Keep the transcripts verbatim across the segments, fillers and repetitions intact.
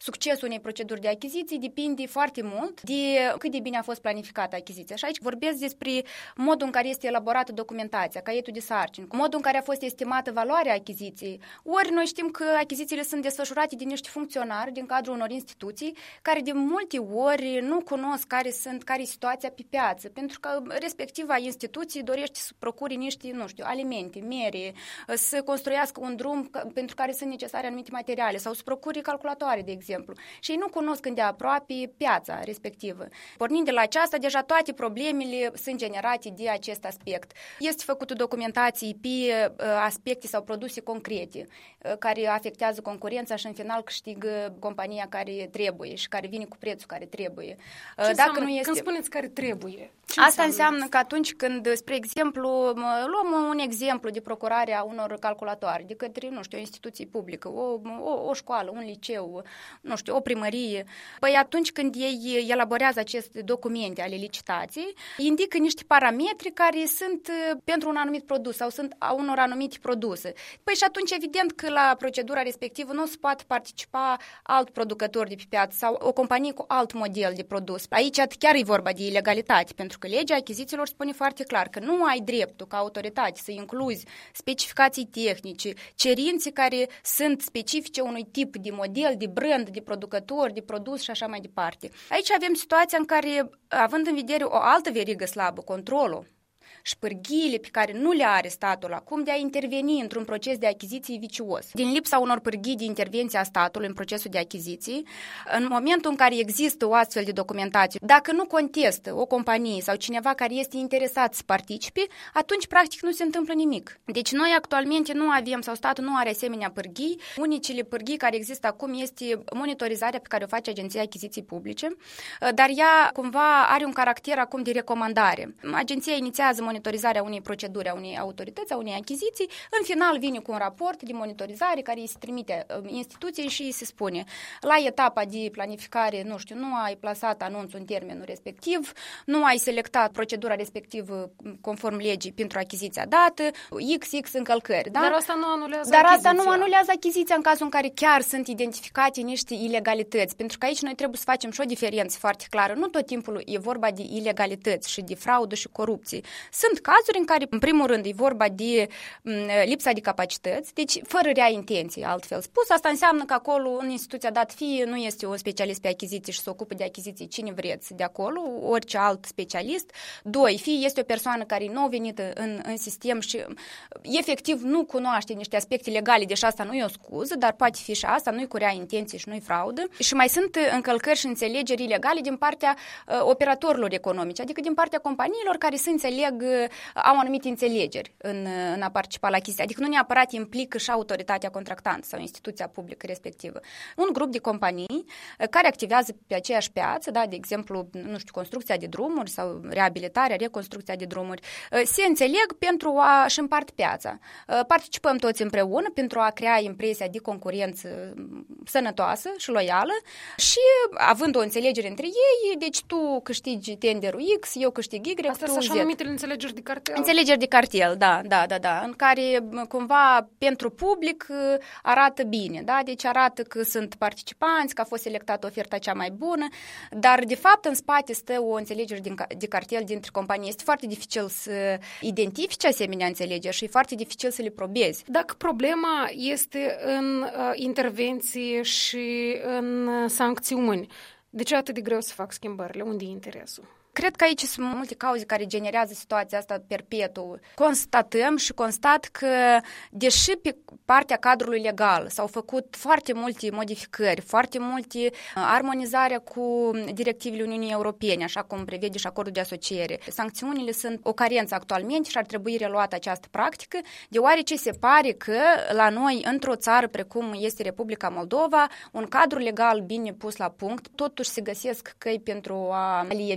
succesul unei proceduri de achiziții depinde foarte mult de cât de bine a fost planificată achiziția. Și aici vorbesc despre modul în care este elaborată documentația, caietul de sarcini, modul în care a fost estimată valoarea achiziției. Ori noi știm că achizițiile sunt desfășurate de niște funcționari din cadrul unor instituții care de multe ori nu cunosc care sunt, care e situația pe piață, pentru că respectiva instituție dorește să procure niște, nu știu, alimente, mere, să construiască un drum pentru care sunt necesare anumite materiale sau să procure calculatoare, de exemplu. Și ei nu cunosc îndeaproape piața respectivă. Pornind de la aceasta, deja toate problemele sunt generate de acest aspect. Este făcută documentații pe aspecte sau produse concrete care afectează concurența și în final câștigă compania care trebuie și care vine cu prețul care trebuie. Ce Dacă nu este... Când spuneți care trebuie? Ce Asta înseamnă? înseamnă că atunci când, spre exemplu, luăm un exemplu de procurare a unor calculatoare de către, nu știu, o instituție publică, o, o, o școală, un liceu, nu știu, o primărie, păi atunci când ei elaborează aceste documente ale licitației, indică niște parametri care sunt pentru un anumit produs sau sunt a unor anumite produse. Păi și atunci, evident că la procedura respectivă nu se poate participa alt producător de pe piață sau o companie cu alt model de produs. Aici chiar e vorba de ilegalitate, pentru că legea achizițiilor spune foarte clar că nu ai dreptul ca autoritate să incluzi specificații tehnice, cerințe care sunt specifice unui tip de model, de brand, de producător, de produs și așa mai departe. Aici avem situația în care, având în vedere o altă verigă slabă, controlul, și pârghiile pe care nu le are statul acum de a interveni într-un proces de achiziții vicios. Din lipsa unor pârghii de intervenție a statului în procesul de achiziții, în momentul în care există o astfel de documentație, dacă nu contestă o companie sau cineva care este interesat să participe, atunci practic nu se întâmplă nimic. Deci noi actualmente nu avem, sau statul nu are asemenea pârghii. Unicele pârghii care există acum este monitorizarea pe care o face Agenția Achiziții Publice, dar ea cumva are un caracter acum de recomandare. Agenția inițiază monitorizarea unei proceduri, a unei autorități, a unei achiziții, în final vine cu un raport de monitorizare care îi se trimite instituției și îi se spune la etapa de planificare, nu știu, nu ai plasat anunțul în termenul respectiv, nu ai selectat procedura respectivă conform legii pentru achiziția dată, X X încălcări. Da? Dar asta nu anulează Dar achiziția. asta nu anulează achiziția în cazul în care chiar sunt identificate niște ilegalități, pentru că aici noi trebuie să facem și o diferență foarte clară. Nu tot timpul e vorba de ilegalități și de fraudă și corupție. Sunt cazuri în care, în primul rând, e vorba de lipsa de capacități, deci fără rea intenție, altfel spus. Asta înseamnă că acolo, în instituția dat, fie nu este un specialist pe achiziții și se ocupă de achiziții cine vreți de acolo, orice alt specialist. Doi, fie este o persoană care e nou venită în, în sistem și efectiv nu cunoaște niște aspecte legale, deși asta nu e o scuză, dar poate fi și asta, nu-i cu rea intenție și nu-i fraudă. Și mai sunt încălcări și înțelegeri ilegale din partea uh, operatorilor economici, adică din partea companiilor care se înțeleg, au anumite înțelegeri în, în a participa la achiziție. Adică nu neapărat implică și autoritatea contractantă sau instituția publică respectivă. Un grup de companii care activează pe aceeași piață, da, de exemplu, nu știu, construcția de drumuri sau reabilitarea, reconstrucția de drumuri, se înțeleg pentru a-și împart piața. Participăm toți împreună pentru a crea impresia de concurență sănătoasă și loială și având o înțelegere între ei, deci tu câștigi tenderul X, eu câștig Y, Asta sunt așa numitele înțelegeri de cartel. Înțelegeri de cartel, da, da, da, da, în care cumva pentru public arată bine, da, deci arată că sunt participanți, că a fost selectată oferta cea mai bună, dar de fapt în spate stă o înțelegere de cartel dintre companii. Este foarte dificil să identifici asemenea înțelegeri și e foarte dificil să le probezi. Dacă problema este în uh, intervenție și în uh, sancțiuni, de ce e atât de greu să fac schimbările? Unde e interesul? Cred că aici sunt multe cauze care generează situația asta perpetuă. Constatăm și constat că, deși pe partea cadrului legal s-au făcut foarte multe modificări, foarte multe armonizare cu directivele Uniunii Europene, așa cum prevede și acordul de asociere, sancțiunile sunt o carență actualmente și ar trebui reluată această practică, deoarece se pare că la noi, într-o țară precum este Republica Moldova, un cadru legal bine pus la punct, totuși se găsesc căi pentru a le evita.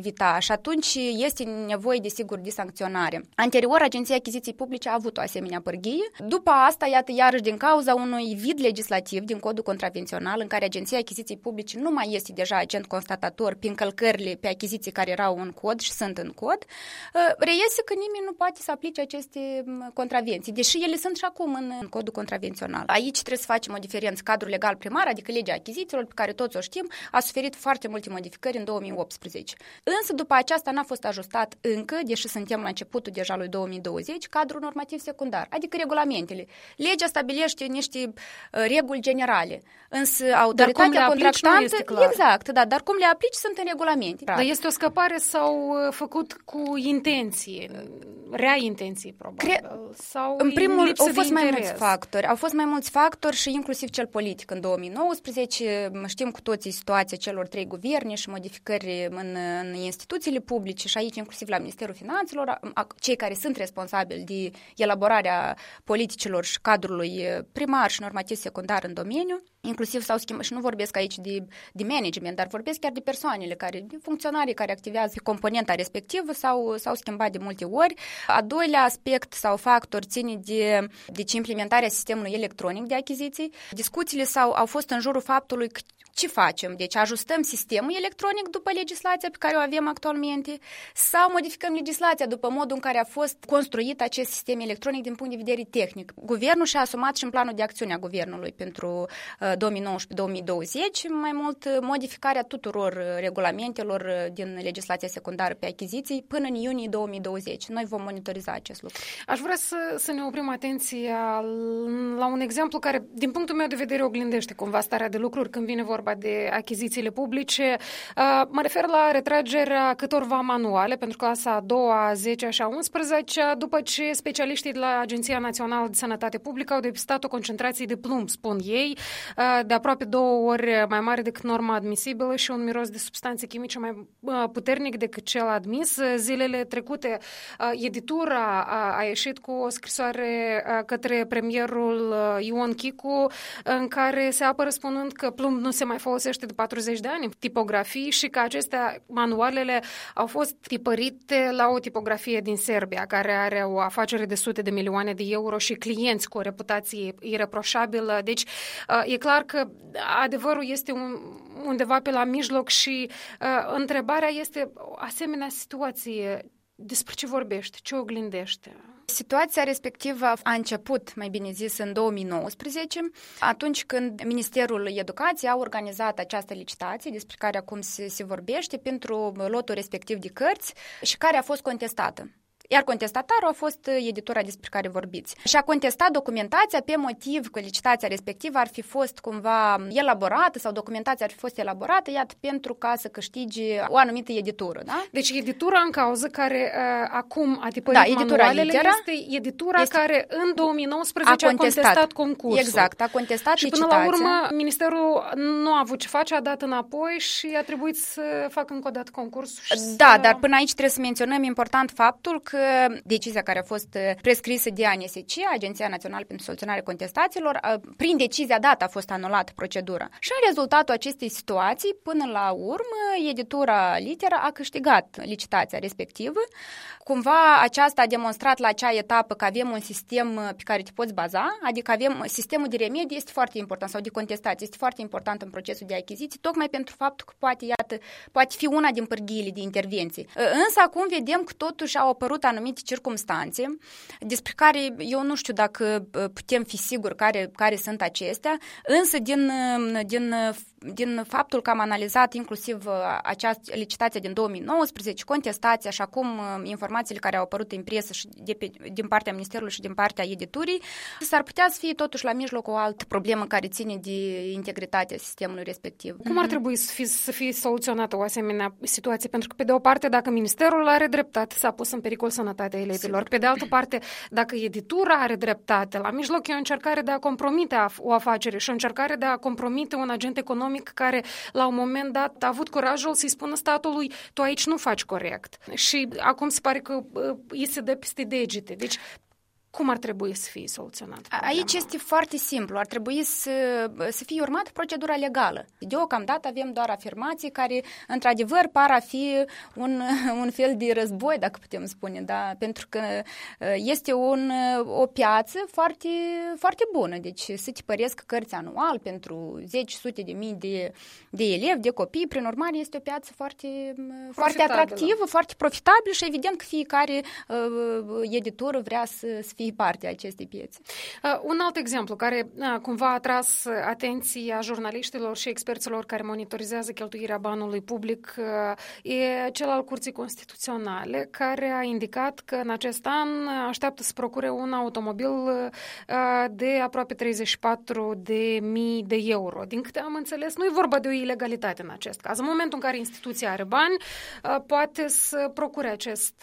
și atunci este nevoie, desigur, de sancționare. Anterior, Agenția Achiziții Publice a avut o asemenea pârghie. După asta, iată, iarăși din cauza unui vid legislativ din Codul Contravențional, în care Agenția Achiziții Publice nu mai este deja agent constatator pe încălcările pe achiziții care erau în cod și sunt în cod, reiese că nimeni nu poate să aplice aceste contravenții, deși ele sunt și acum în Codul Contravențional. Aici trebuie să facem o diferență. Cadrul legal primar, adică legea achizițiilor, pe care toți o știm, a suferit foarte multe modificări în două mii optsprezece. Însă după aceasta n-a fost ajustat încă, deși suntem la începutul deja lui două mii douăzeci, cadrul normativ secundar, adică regulamentele. Legea stabilește niște uh, reguli generale, însă autoritatea contractantă, exact, da, dar cum le aplici sunt în regulamente. Dar este o scăpare sau făcut cu intenție, rea intenție probabil, Cre... sau în primul au fost mai mulți factori, au fost mai mulți factori și inclusiv cel politic în două mii nouăsprezece, știm cu toții situația celor trei guverne și modificări în, în instituțiile publice și aici inclusiv la Ministerul Finanțelor, cei care sunt responsabili de elaborarea politicilor și cadrului primar și normativ secundar în domeniu. Inclusiv s-au schimbat, și nu vorbesc aici de, de management, dar vorbesc chiar de persoanele care, de funcționarii care activează pe componenta respectivă s-au, s-au schimbat de multe ori. A doilea aspect sau factor ține de, de implementarea sistemului electronic de achiziții. Discuțiile s-au, au fost în jurul faptului că ce facem? Deci ajustăm sistemul electronic după legislația pe care o avem actualmente sau modificăm legislația după modul în care a fost construit acest sistem electronic din punct de vedere tehnic. Guvernul și-a asumat și în planul de acțiune a guvernului pentru uh, două mii nouăsprezece două mii douăzeci mai mult modificarea tuturor regulamentelor din legislația secundară pe achiziții până în iunie două mii douăzeci. Noi vom monitoriza acest lucru. Aș vrea să, să ne oprim atenția la un exemplu care, din punctul meu de vedere, oglindește cumva starea de lucruri când vine vorba de achizițiile publice. Mă refer la retragerea câtorva manuale pentru clasa a doua, a zecea și a unsprezecea, după ce specialiștii de la Agenția Națională de Sănătate Publică au depistat o concentrație de plumb, spun ei, de aproape două ori mai mare decât norma admisibilă și un miros de substanțe chimice mai puternic decât cel admis. Zilele trecute, editura a ieșit cu o scrisoare către premierul Ion Chicu în care se apără spunând că plumb nu se mai folosește de patruzeci de ani în tipografii și că acestea, manualele, au fost tipărite la o tipografie din Serbia, care are o afacere de sute de milioane de euro și clienți cu o reputație ireproșabilă. Deci, e clar că adevărul este un, undeva pe la mijloc și uh, întrebarea este, asemenea situație, despre ce vorbește, ce oglindește? Situația respectivă a început, mai bine zis, în două mii nouăsprezece, atunci când Ministerul Educației a organizat această licitație, despre care acum se, se vorbește, pentru lotul respectiv de cărți și care a fost contestată. Iar contestatarul a fost editura despre care vorbiți. Și a contestat documentația pe motiv că licitația respectivă ar fi fost cumva elaborată sau documentația ar fi fost elaborată, iată, pentru ca să câștige o anumită editură. Da? Deci editura în cauză care uh, acum a tipărit da, manualele litera, este editura este, care în două mii nouăsprezece a contestat, a contestat concursul. Exact, a contestat și licitația. Și până la urmă Ministerul nu a avut ce face, a dat înapoi și a trebuit să facă încă o dată concursul. Da, să... dar până aici trebuie să menționăm important faptul că decizia care a fost prescrisă de A N S C, Agenția Națională pentru Soluționarea Contestațiilor, prin decizia dată a fost anulată procedura. Și în rezultatul acestei situații, până la urmă, editura Litera a câștigat licitația respectivă. Cumva aceasta a demonstrat la acea etapă că avem un sistem pe care te poți baza, adică avem sistemul de remedii este foarte important sau de contestație este foarte important în procesul de achiziții, tocmai pentru faptul că poate, iată, poate fi una din pârghiile de intervenții. Însă acum vedem că totuși au apărut anumite circumstanțe despre care eu nu știu dacă putem fi siguri care, care sunt acestea, însă din, din, din faptul că am analizat inclusiv această licitație din două mii nouăsprezece, contestația și acum informațiile care au apărut în presă și de pe, din partea Ministerului și din partea editurii, s-ar putea să fie totuși la mijloc o altă problemă care ține de integritatea sistemului respectiv. Cum ar trebui să fie, să fie soluționată o asemenea situație? Pentru că, pe de o parte, dacă Ministerul are dreptate, s-a pus în pericol sănătatea elevilor. Pe de altă parte, dacă editura are dreptate, la mijloc e o încercare de a compromite o afacere și o încercare de a compromite un agent economic care, la un moment dat, a avut curajul să-i spună statului, tu aici nu faci corect. Și acum se pare că îi se dă peste degete. Deci, Cum ar trebui să fie soluționat? Aici este foarte simplu. Ar trebui să, să fie urmată procedura legală. Deocamdată avem doar afirmații care, într-adevăr, par a fi un, un fel de război, dacă putem spune, da? Pentru că este un, o piață foarte, foarte bună. Deci să tipăresc cărți anual pentru zeci, sute de mii de, de elevi, de copii. Prin urmare, este o piață foarte, foarte atractivă, foarte profitabilă și evident că fiecare uh, editură vrea să, să fie parte a acestei piețe. Uh, un alt exemplu care uh, cumva a atras atenția jurnaliștilor și experților care monitorizează cheltuirea banului public uh, e cel al Curții Constituționale, care a indicat că în acest an așteaptă să procure un automobil uh, de aproape treizeci și patru de mii de euro. Din câte am înțeles, nu e vorba de o ilegalitate în acest caz. În momentul în care instituția are bani, uh, poate să procure acest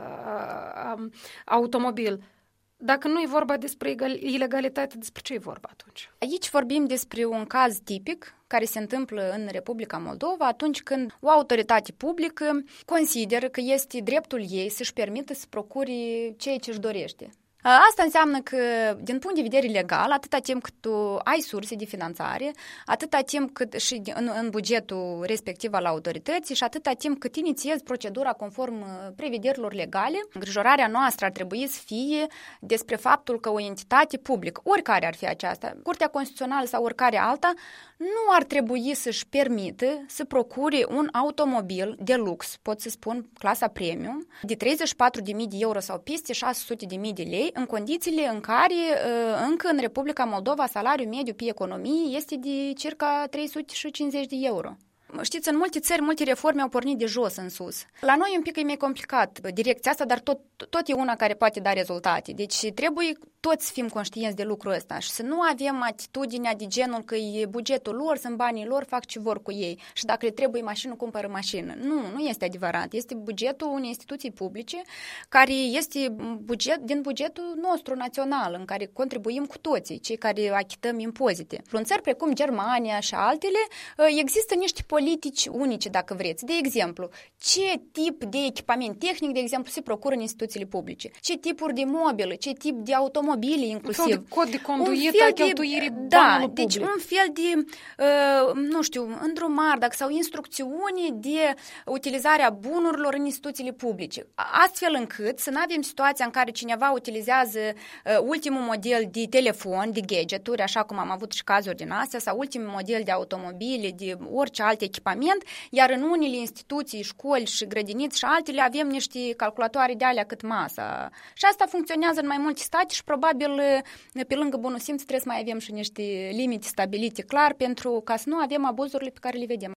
uh, um, automobil. Dacă nu e vorba despre ilegalitate, despre ce e vorba atunci? Aici vorbim despre un caz tipic care se întâmplă în Republica Moldova atunci când o autoritate publică consideră că este dreptul ei să-și permită să procure ceea ce își dorește. Asta înseamnă că, din punct de vedere legal, atâta timp cât tu ai surse de finanțare, atâta timp cât și în, în bugetul respectiv al autorității și atâta timp cât inițiezi procedura conform prevederilor legale, îngrijorarea noastră ar trebui să fie despre faptul că o entitate publică, oricare ar fi aceasta, Curtea Constituțională sau oricare alta, nu ar trebui să-și permită să procure un automobil de lux, pot să spun clasa premium, de treizeci și patru de mii de euro sau peste șase sute de mii de lei, în condițiile în care încă în Republica Moldova salariul mediu pe economie este de circa trei sute cincizeci de euro. Știți, în multe țări, multe reforme au pornit de jos în sus. La noi un pic e mai complicat direcția asta, dar tot, tot e una care poate da rezultate. Deci trebuie toți să fim conștienți de lucrul ăsta și să nu avem atitudinea de genul că e bugetul lor, sunt banii lor, fac ce vor cu ei și dacă le trebuie mașină, cumpără mașină. Nu, nu este adevărat. Este bugetul unei instituții publice care este buget, din bugetul nostru național, în care contribuim cu toții, cei care achităm impozite. În țări precum Germania și altele există niște politici unice, dacă vreți. De exemplu, ce tip de echipament tehnic, de exemplu, se procură în instituțiile publice? Ce tipuri de mobilă, ce tip de automobile, inclusiv? Un fel de cod de conduită a cheltuirii da, banului deci public. un fel de, uh, nu știu, îndrumari dacă, sau instrucțiuni de utilizarea bunurilor în instituțiile publice. Astfel încât să nu avem situația în care cineva utilizează uh, ultimul model de telefon, de gadgeturi, așa cum am avut și cazuri din astea, sau ultimul model de automobile, de orice alt echipament, iar în unele instituții, școli și grădiniți și altele avem niște calculatoare de alea cât masa. Și asta funcționează în mai multe state și probabil pe lângă bunul simț trebuie să mai avem și niște limite stabilite clar pentru ca să nu avem abuzurile pe care le vedem.